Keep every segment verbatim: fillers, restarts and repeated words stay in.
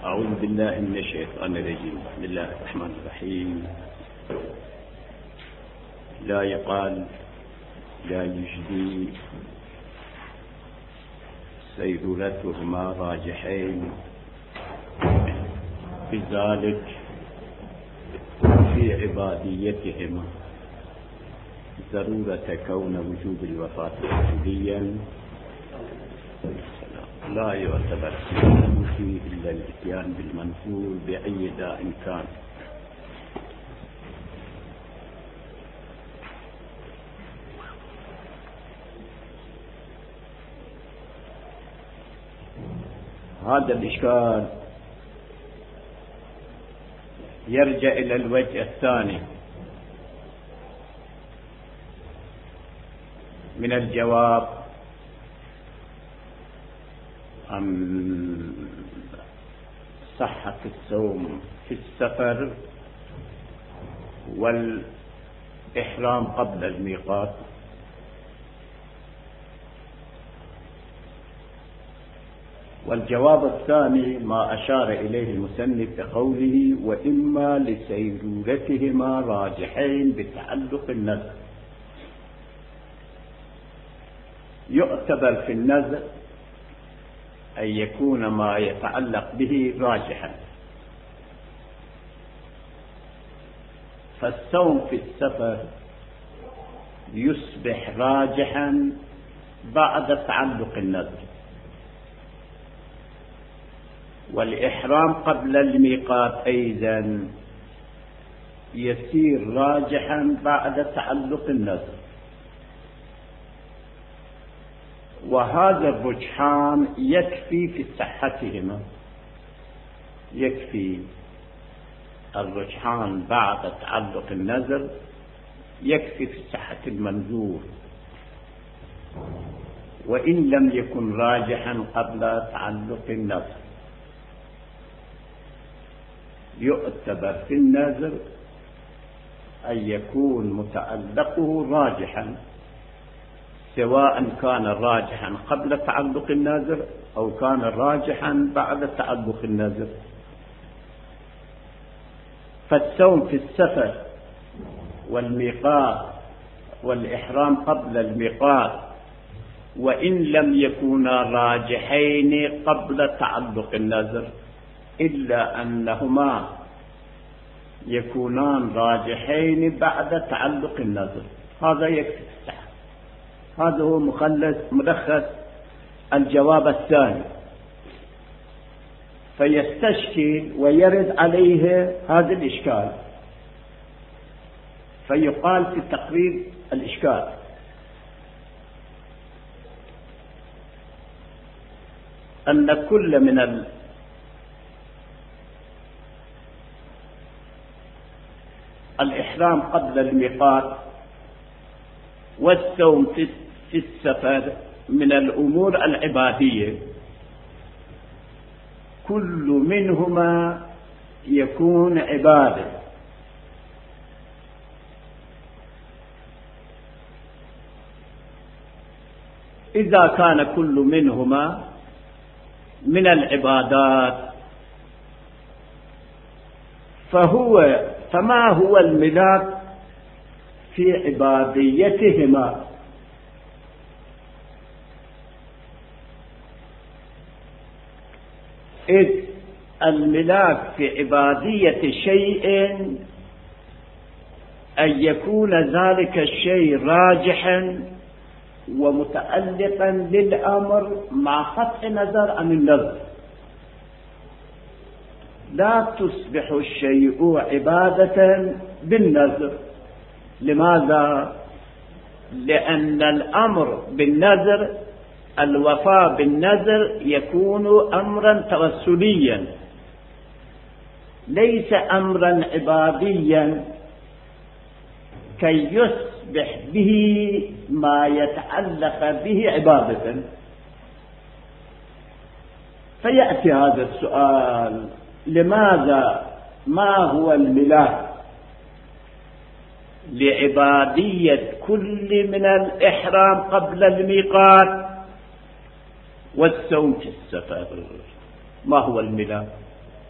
أعوذ بالله من الشيطان الرجيم. بسم الله الرحمن الرحيم. لا يقال لا يجدي سيرورتهما راجحين بذلك في عباديتهما ضرورة كون وجوب الوفاة وجوديا لا يعتبر فيه إلا الإتيان بالمنفور بأي داء كان. هذا الإشكال يرجع إلى الوجه الثاني من الجواب عن صحة الصوم في السفر والإحرام قبل الميقات. والجواب الثاني ما أشار إليه المصنف بقوله وإما لسيرورتهما راجحين بتعلق النذر. يعتبر في النذر أن يكون ما يتعلق به راجحا، فالصوم في السفر يصبح راجحا بعد تعلق النذر، والإحرام قبل الميقات أيضا يصير راجحا بعد تعلق النذر. وهذا الرجحان يكفي في صحتهما، يكفي الرجحان بعد تعلق النذر يكفي في صحة المنذور، وإن لم يكن راجحا قبل تعلق النذر. يعتبر في النذر أن يكون متعلقه راجحا، سواء كان راجحا قبل تعلق النذر أو كان راجحا بعد تعلق النذر. فالصوم في السفر والميقات والإحرام قبل الميقات وإن لم يكونا راجحين قبل تعلق النذر، إلا أنهما يكونان راجحين بعد تعلق النذر، هذا يكفي الصحة. هذا هو ملخص الجواب الثاني. فيستشكل ويرد عليه هذا الإشكال، فيقال في تقرير الإشكال أن كل من ال الإحرام قبل الميقات والصوم في السفر من الأمور العبادية، كل منهما يكون عبادة. إذا كان كل منهما من العبادات فهو فما هو الملاك في عباديتهما؟ إذ الملاك في عبادية شيء أن يكون ذلك الشيء راجحا ومتعلقا للأمر مع قطع نظر عن النظر. لا تصبح الشيء عبادة بالنذر. لماذا؟ لأن الأمر بالنذر، الوفاء بالنذر يكون أمرا توسليا ليس أمرا عباديا كي يصبح به ما يتعلق به عبادة. فيأتي هذا السؤال: لماذا؟ ما هو الملاك لعبادية كل من الإحرام قبل الميقات والصوم في السفر؟ ما هو الملاك؟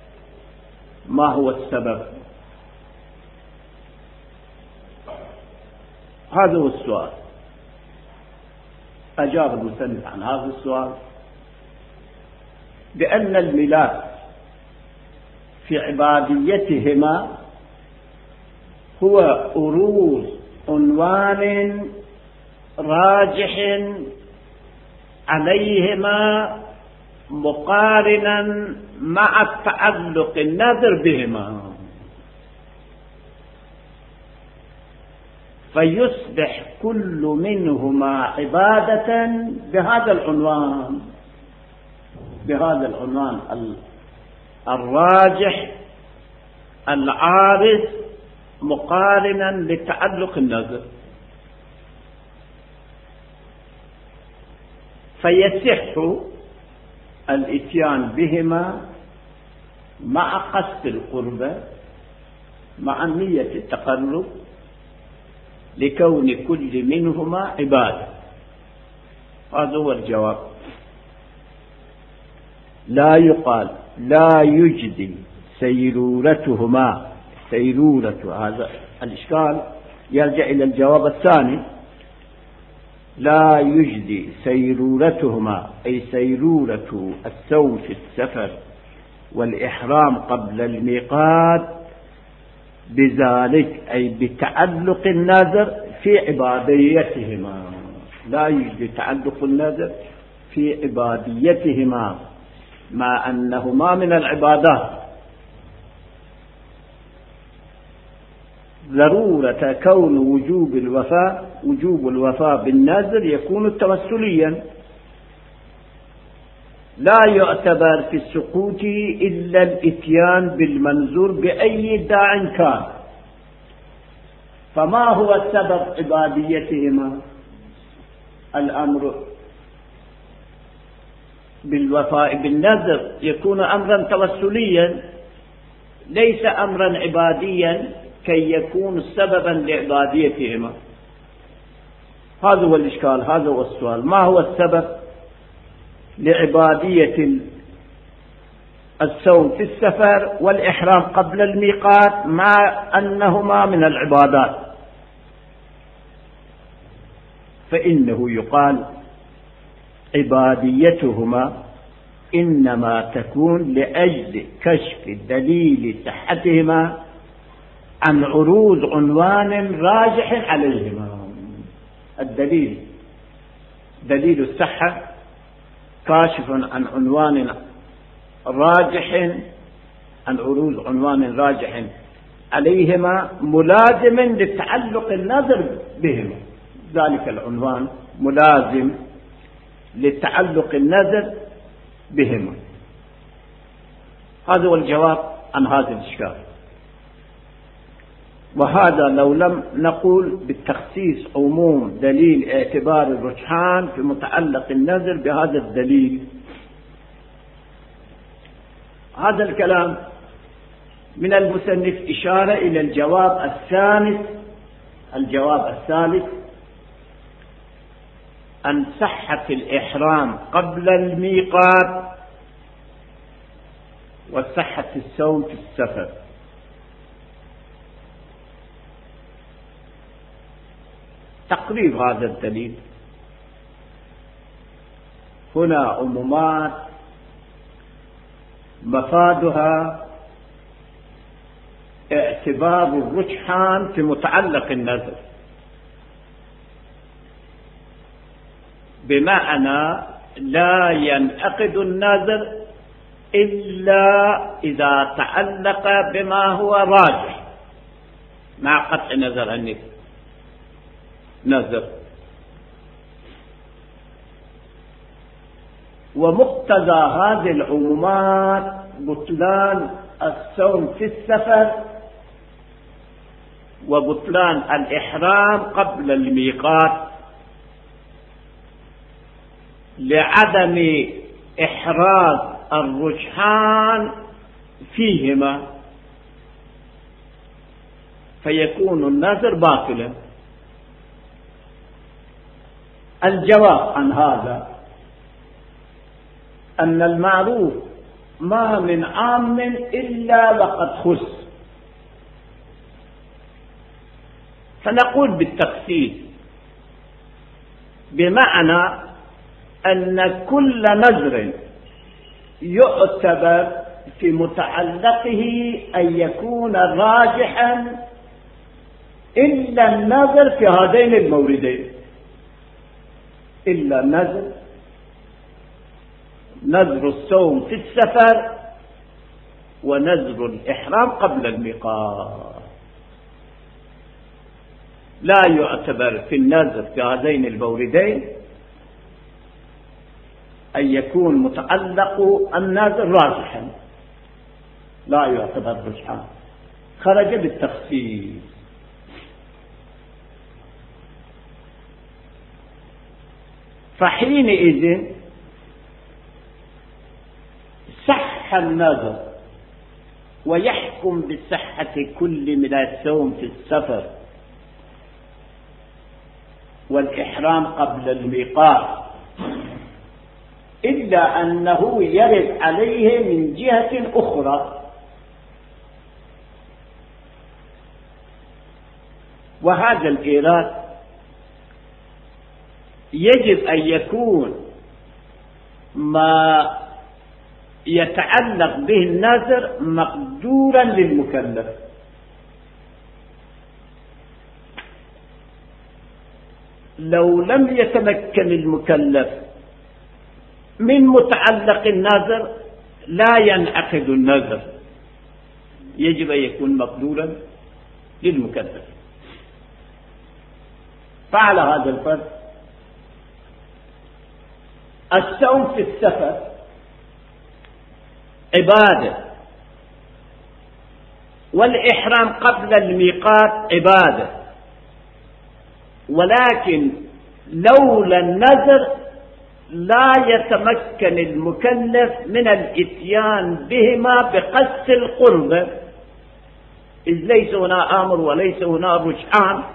ما هو السبب؟ هذا هو السؤال. أجاب المصنف عن هذا السؤال بأن الملاك في عباديتهما هو أروز عنوان راجح عليهما مقارنا مع التعلق النذر بهما، فيصبح كل منهما عبادة بهذا العنوان بهذا العنوان الراجح العارض مقارنا لتعلق النذر، فيصح الاتيان بهما مع قصد القربة مع نية التقرب لكون كل منهما عبادة. هذا هو الجواب. لا يقال لا يجدي سيرورتهما سيرورة، هذا الإشكال يرجع إلى الجواب الثاني. لا يجدي سيرورتهما أي سيرورة الثوب في السفر والإحرام قبل الميقات بذلك أي بتعلق النذر في عباديتهما. لا يجدي تعلق النذر في عباديتهما مع أنهما من العبادات. ضرورة كون وجوب الوفاء وجوب الوفاء بالنذر يكون توسليا، لا يعتبر في السقوط إلا الاتيان بالمنذور بأي داع كان. فما هو سبب عباديتهما؟ الأمر بالوفاء بالنذر يكون أمرا توسليا ليس أمرا عباديا كي يكون سببا لعباديتهما. هذا هو الإشكال، هذا هو السؤال. ما هو السبب لعبادية الصوم في السفر والإحرام قبل الميقات مع أنهما من العبادات؟ فإنه يقال عباديتهما إنما تكون لأجل كشف دليل صحتهما عن عروض عنوان راجح عليهما. الدليل دليل الصحة كاشف عن عنوان راجح عن عروض عنوان راجح عليهما ملازم للتعلق النذر بهما. ذلك العنوان ملازم للتعلق النذر بهما. هذا هو الجواب عن هذا الإشكال. وهذا لو لم نقول بالتخصيص عموم دليل اعتبار الرجحان في متعلق النذر بهذا الدليل. هذا الكلام من المصنف إشارة إلى الجواب الثالث. الجواب الثالث أن صحة الإحرام قبل الميقات وصحة الصوم في السفر. تقريب هذا الدليل. هنا عمومات مفادها اعتبار الرجحان في متعلق النذر، بمعنى لا ينعقد النذر إلا إذا تعلق بما هو راجح مع قطع نظر عن نذر. ومقتضى هذه العمومات بطلان الصوم في السفر وبطلان الإحرام قبل الميقات لعدم إحراز الرجحان فيهما، فيكون النذر باطلا. الجواب عن هذا أن المعروف ما من عام إلا وقد خص. فنقول بالتخصيص بمعنى أن كل نذر يعتبر في متعلقه أن يكون راجحا إلا النذر في هذين الموردين، إلا النذر نذر الصوم في السفر ونذر الإحرام قبل الميقات. لا يعتبر في النذر في هذين الموردين أن يكون متعلق النذر راجحا، لا يعتبر رجحان، خرج بالتخصيص. فحينئذ صح النذر ويحكم بصحة كل من الصوم في السفر والإحرام قبل الميقات، إلا أنه يرد عليه من جهة أخرى، وهذا الإيراد يجب أن يكون ما يتعلق به النذر مقدورا للمكلف. لو لم يتمكن المكلف من متعلق النذر لا ينعقد النذر، يجب أن يكون مقدورا للمكلف. فعلى هذا الفرض الصوم في السفر عبادة، والإحرام قبل الميقات عبادة، ولكن لولا النذر لا يتمكن المكلف من الاتيان بهما بقصد القرب، إذ ليس هنا آمر وليس هنا رجحان،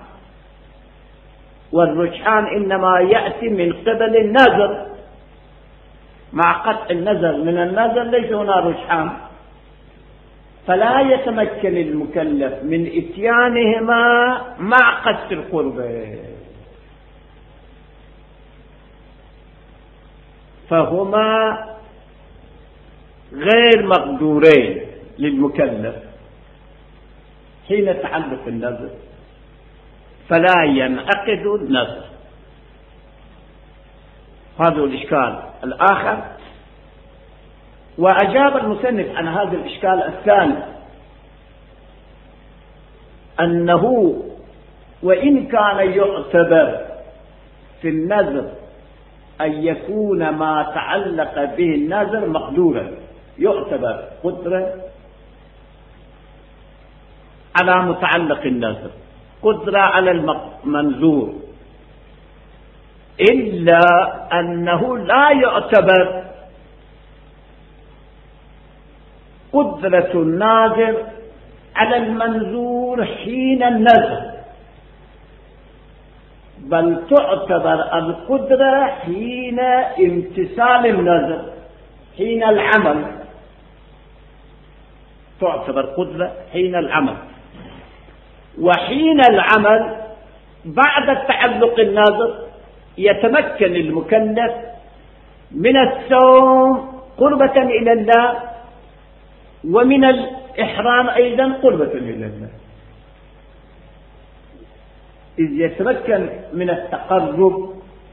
والرجحان إنما يأتي من قبل النذر، مع قطع النذر من النذر ليس هنا رجحان، فلا يتمكن المكلف من اتيانهما مع قصد القرب، فهما غير مقدورين للمكلف حين تعلق النذر، فلا ينعقد النذر. هذا الإشكال الآخر. وأجاب المصنف عن هذا الإشكال الثاني أنه وإن كان يعتبر في النذر أن يكون ما تعلق به النذر مقدورا، يعتبر قدرة على متعلق النذر، قدرة على المنذور، إلا أنه لا يعتبر قدرة الناذر على المنذور حين النذر، بل تعتبر القدرة حين امتثال النذر، حين العمل، تعتبر قدرة حين العمل. وحين العمل بعد التعلق الناذر يتمكن المكلف من الصوم قربة إلى الله، ومن الإحرام أيضا قربة إلى الله، إذ يتمكن من التقرب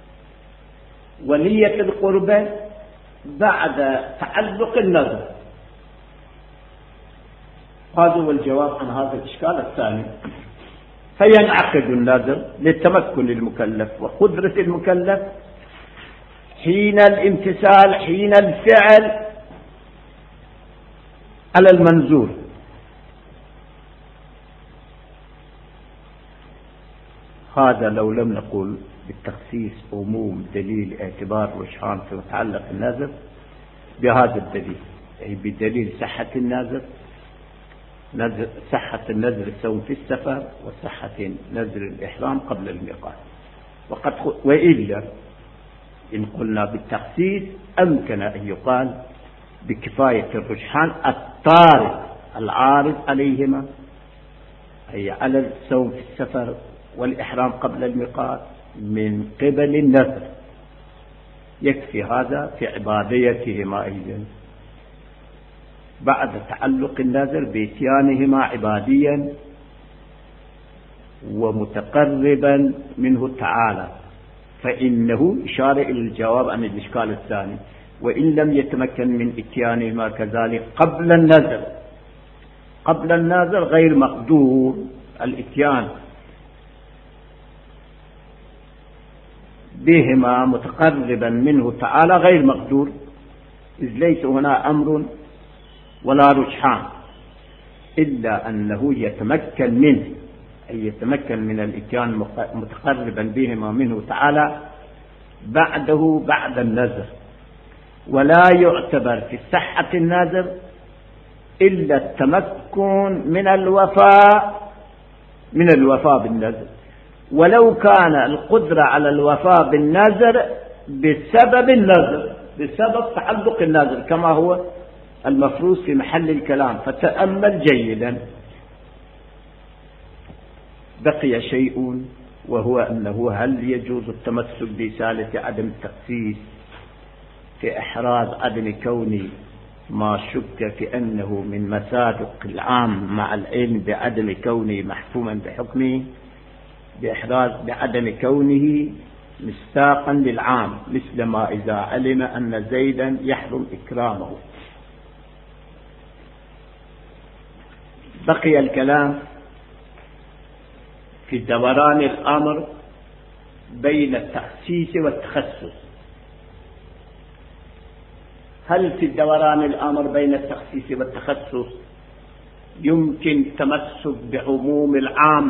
ونية القربة بعد تعلق النذر. هذا هو الجواب عن هذا الإشكال الثاني. فينعقد النذر للتمكن المكلف وقدرة المكلف حين الامتثال، حين الفعل على المنذور. هذا لو لم نقول بالتخصيص عموم دليل اعتبار رجحان في متعلق النذر بهذا الدليل، أي بدليل صحة النذر، صحة النذر الصوم في السفر وصحة نذر الإحرام قبل الميقات. وقد وإلا إن قلنا بالتخصيص أمكن أن يقال بكفاية الرجحان الطارئ العارض عليهما، أي على الصوم في السفر والإحرام قبل الميقات من قبل النذر، يكفي هذا في عباديتهما أيضا بعد تعلق النذر بإتيانهما عباديا ومتقربا منه تعالى، فإنه إشارة إلى الجواب عن الإشكال الثاني. وإن لم يتمكن من إتيانهما كذلك قبل النذر، قبل النذر غير مقدور الإتيان بهما متقربا منه تعالى غير مقدور، إذ ليس هنا أمر ولا رجحان، إلا أنه يتمكن منه، أي يتمكن من الإتيان متقربا بهما منه تعالى بعده بعد النذر، ولا يعتبر في صحة النذر إلا التمكن من الوفاء من الوفاء بالنذر، ولو كان القدرة على الوفاء بالنذر بسبب النذر، بسبب تعلق النذر كما هو المفروض في محل الكلام. فتأمل جيدا. بقي شيء، وهو أنه هل يجوز التمسك برسالة عدم التخصيص في إحراز عدم كون ما شك في أنه من مصادق العام مع العلم بعدم كونه محكوما بحكمه، بإحراز بعدم كونه مستاقا للعام، مثل ما إذا علم أن زيدا يحرم إكرامه. بقي الكلام في دوران الأمر بين التخصيص والتخصص. هل في الدوران الأمر بين التخصيص والتخصص يمكن تمسك بعموم العام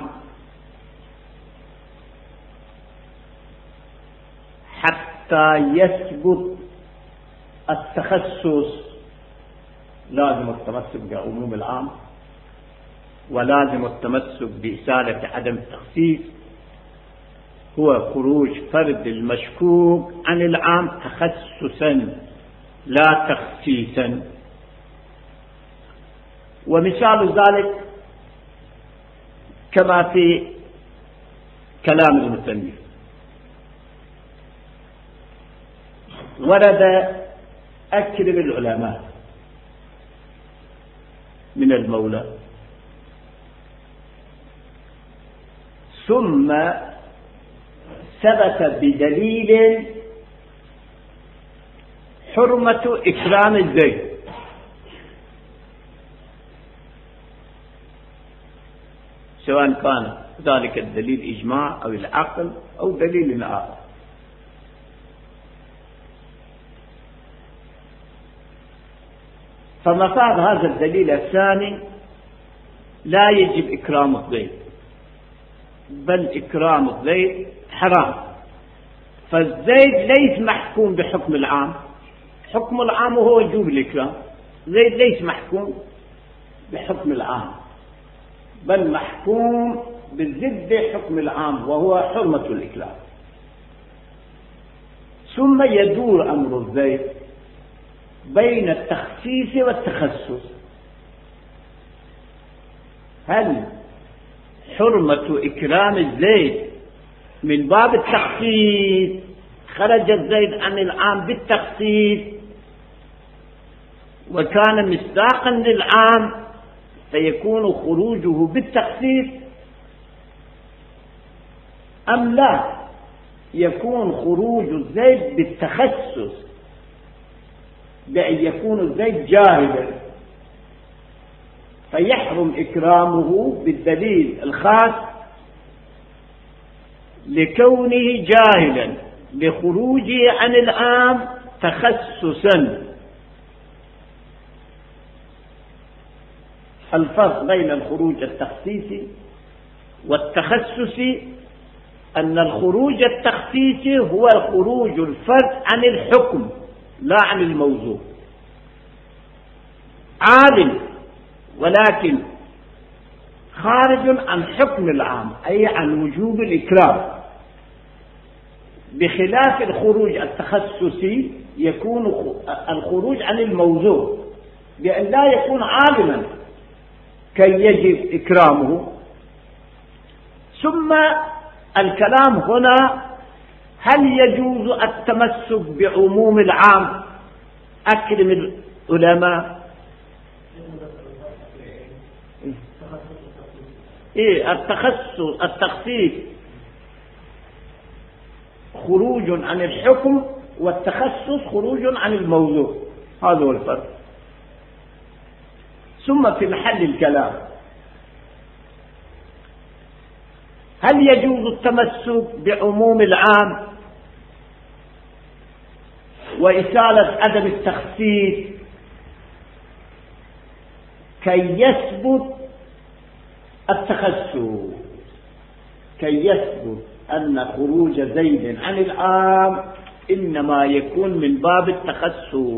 حتى يثبت التخصص؟ لازم التمسك بعموم العام، ولازم التمسك بإزالة عدم التخصيص، هو خروج فرد المشكوك عن العام تخصصا لا تخصيصا. ومثال ذلك كما في كلام المصنف: ورد أكرم العلماء من المولى، ثم ثبت بدليل حرمة إكرام الزيت، سواء كان ذلك الدليل إجماع أو العقل أو دليل آخر. فمفاد هذا الدليل الثاني لا يجب إكرام الزيت، بل إكرام الزيت حرام. فالزيت ليس محكوم بحكم العام، حكم العام هو وجوب الإكرام، زيت ليس محكوم بحكم العام، بل محكوم بضد حكم العام وهو حرمة الإكرام. ثم يدور أمر الزيت بين التخصيص والتخصص. هل حرمة إكرام الزيت من باب التخصيص، خرج الزيت عن العام بالتخصيص وكان مصداقا للعام فيكون خروجه بالتخصيص، أم لا يكون خروج الزيت بالتخصص بأن يكون الزيت جاهلا فيحرم إكرامه بالدليل الخاص لكونه جاهلا لخروجه عن العام تخصصا. الفرق بين الخروج التخصيصي والتخصصي أن الخروج التخصيصي هو خروج الفرد عن الحكم لا عن الموضوع، عالم ولكن خارج عن حكم العام، أي عن وجوب الإكرام، بخلاف الخروج التخصصي يكون الخروج عن الموضوع بأن لا يكون عالما كي يجب إكرامه. ثم الكلام هنا هل يجوز التمسك بعموم العام؟ أكرم العلماء. إيه التخصص التخصيص خروج عن الحكم، والتخصص خروج عن الموضوع، هذا هو الفرق. ثم في محل الكلام هل يجوز التمسك بعموم العام وإزالة عدم التخصيص كي يثبت التخصص، كي يثبت أن خروج زيد عن العام إنما يكون من باب التخصص،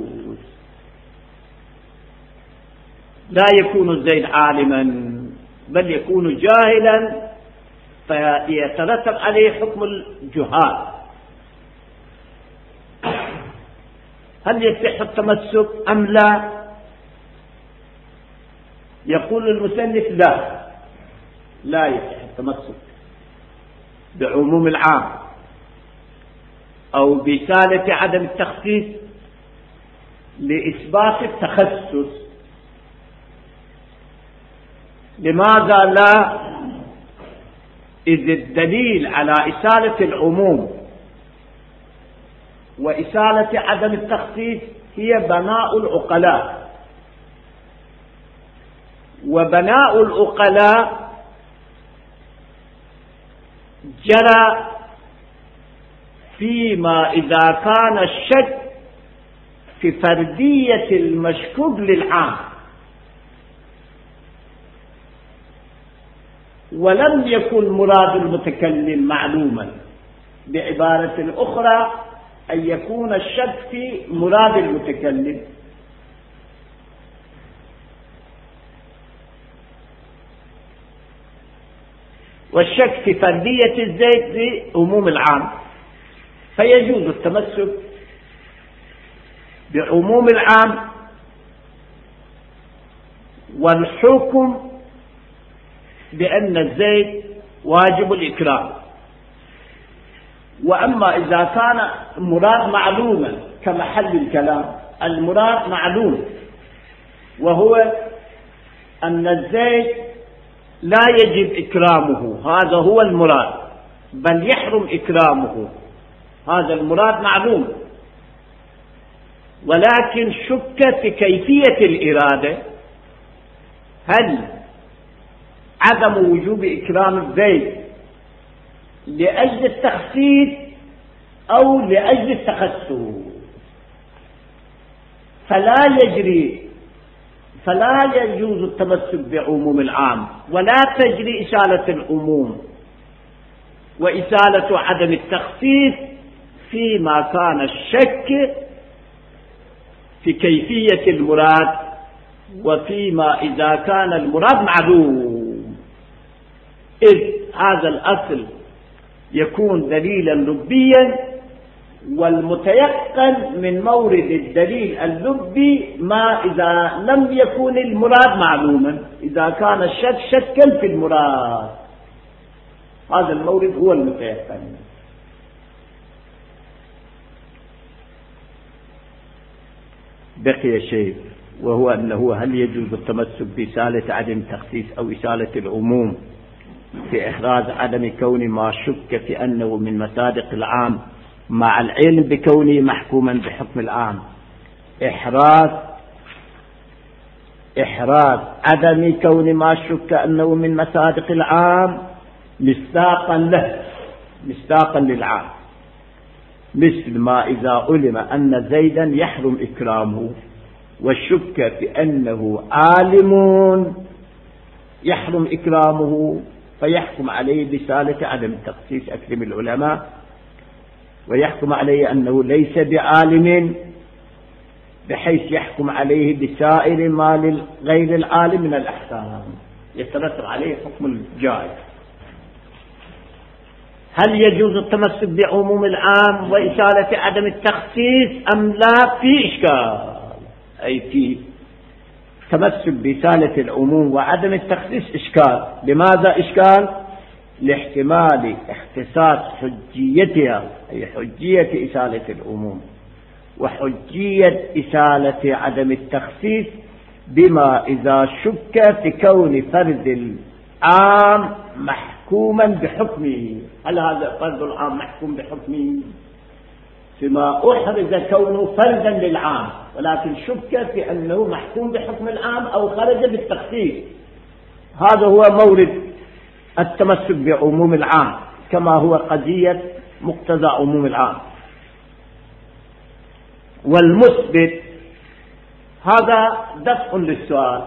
لا يكون زيد عالما بل يكون جاهلا فيترتب عليه حكم الجهال. هل يصح التمسك أم لا؟ يقول المسلف لا لا يصح التمسك بعموم العام أو بسالة عدم التخصيص لإثبات التخصص. لماذا لا؟ إذ الدليل على إزالة العموم وإزالة عدم التخصيص هي بناء العقلاء، وبناء العقلاء جرى فيما إذا كان الشك في فردية المشكوك للعام، ولم يكن مراد المتكلم معلوما. بعبارة أخرى أن يكون الشك في مراد المتكلم. والشك في فردية الزيت بعموم العام، فيجوز التمسك بعموم العام والحكم بأن الزيت واجب الإكرام. وأما إذا كان المراد معلوما كمحل الكلام، المراد معلوم وهو أن الزيت لا يجب إكرامه، هذا هو المراد، بل يحرم إكرامه، هذا المراد معلوم، ولكن شك في كيفية الإرادة، هل عدم وجوب إكرام الزيت لأجل التخصيص أو لأجل التخصص، فلا يجري فلا يجوز التمسك بعموم العام، ولا تجري إزالة العموم وإزالة عدم التخصيص فيما كان الشك في كيفية المراد، وفيما إذا كان المراد معلوم، إذ هذا الأصل يكون دليلا لبيا، والمتيقن من مورد الدليل اللبي ما إذا لم يكن المراد معلوما، إذا كان الشك شكا في المراد، هذا المورد هو المتيقن. بقي شيء، وهو أنه هل يجوز التمسك بإزالة عدم التخصيص أو إزالة العموم في إحراز عدم كون ما شك في أنه من مصادق العام مع العلم بكونه محكوما بحكم العام. إحراز إحراز عدم كون ما شك أنه من مصادق العام مصداقا له، مصداقا للعام، مثل ما إذا علم أن زيدا يحرم إكرامه والشك في أنه عالم يحرم إكرامه فيحكم عليه بسالة عدم التخصيص أكرم العلماء، ويحكم عليه أنه ليس بعالم بحيث يحكم عليه بسائر ما غير العالم من الأحكام، يترتب عليه حكم الجائز. هل يجوز التمسك بعموم العام وإزالة عدم التخصيص أم لا؟ في إشكال، أي في تمسك بإزالة العموم وعدم التخصيص إشكال. لماذا إشكال؟ لاحتمال اختصاص حجيتها، أي حجية إزالة العموم وحجية إزالة عدم التخصيص، بما إذا شك في كون فرد العام محكوما بحكمه. هل هذا فرد العام محكوم بحكمه؟ فيما أحرز كونه فردا للعام، ولكن شك في أنه محكوم بحكم العام أو خرج بالتخصيص. هذا هو مورد التمسك بعموم العام، كما هو قضية مقتضى عموم العام. والمثبت هذا دفع للسؤال.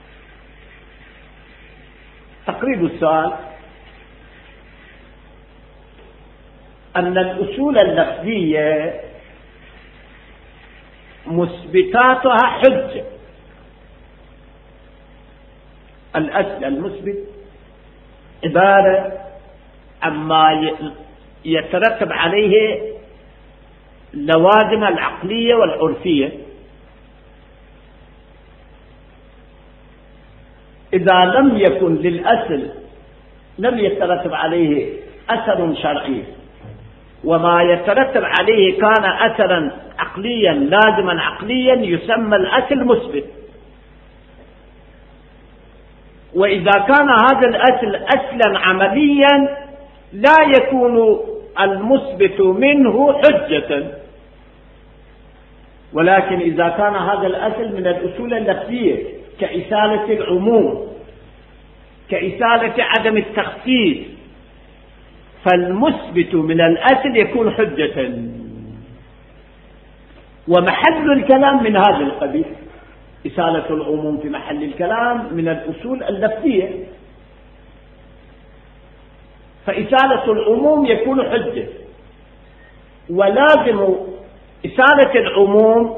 تقريب السؤال أن الأصول اللفظية مثبتاتها حجة. الأصل المثبت عبارة عما يترتب عليه لوازم العقلية والعرفية. إذا لم يكن للأصل لم يترتب عليه أثر شرعي، وما يترتب عليه كان أثرا عقليا لازما عقليا، يسمى الأصل مثبت. وإذا كان هذا الأصل أصلا عمليا لا يكون المثبت منه حجة. ولكن إذا كان هذا الأصل من الأصول اللفظية كإزالة العموم، كإزالة عدم التخصيص، فالمثبت من الأصل يكون حجة. ومحل الكلام من هذا القبيل، إزالة العموم في محل الكلام من الأصول اللفظية، فإزالة العموم يكون حجة. ولازم إزالة العموم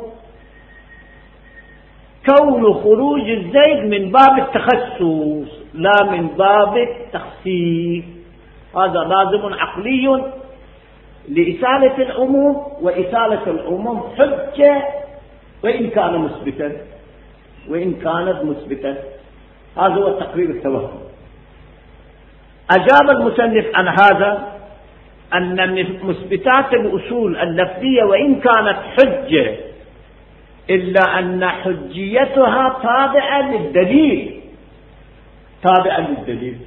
كون خروج الزيد من باب التخصص لا من باب التخصيص. هذا لازم عقلي لإزالة العموم، وإزالة العموم حجة وإن كان مثبتا، وإن كانت مثبتا. هذا هو تقرير التوهم. أجاب المصنف عن هذا أن مثبتات الأصول اللفظية وإن كانت حجة، إلا أن حجيتها تابعة للدليل، تابعة للدليل.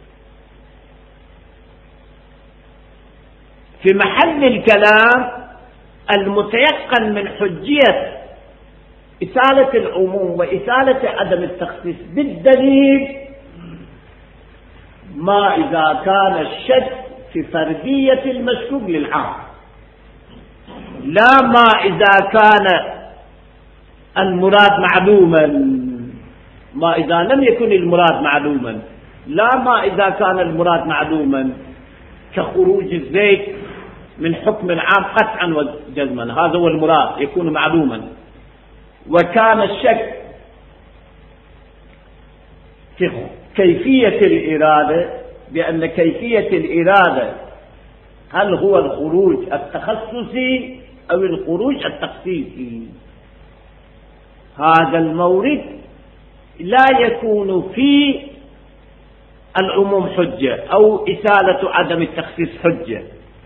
في محل الكلام المتيقن من حجية إزالة العموم وإزالة عدم التخصيص بالدليل ما إذا كان الشك في فردية المشكوك للعام، لا ما إذا كان المراد معلوما. ما إذا لم يكن المراد معلوما، لا ما إذا كان المراد معلوما كخروج الزيت من حكم العام قطعا وجزما، هذا هو المراد يكون معلوما. وكان الشك في كيفية الإرادة، بأن كيفية الإرادة هل هو الخروج التخصصي أو الخروج التخصيصي، هذا المورد لا يكون في العموم حجة أو إزالة عدم التخصيص حجة.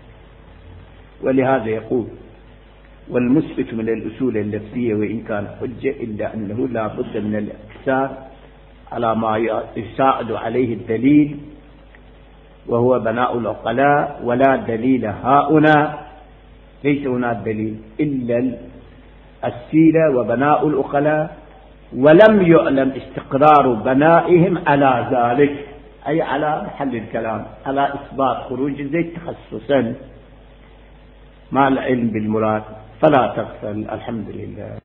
ولهذا يقول: والمثبت من الأصول اللفظية وإن كان حجة، إلا أنه لا بد من الاقتصار على ما يساعد عليه الدليل، وهو بناء العقلاء. ولا دليل هاهنا، ليس هناك دليل إلا السيلة وبناء العقلاء، ولم يعلم استقرار بنائهم على ذلك، أي على محل الكلام، على إثبات خروج الزيت تخصصا مع العلم بالمراد. فلا تغفل. الحمد لله.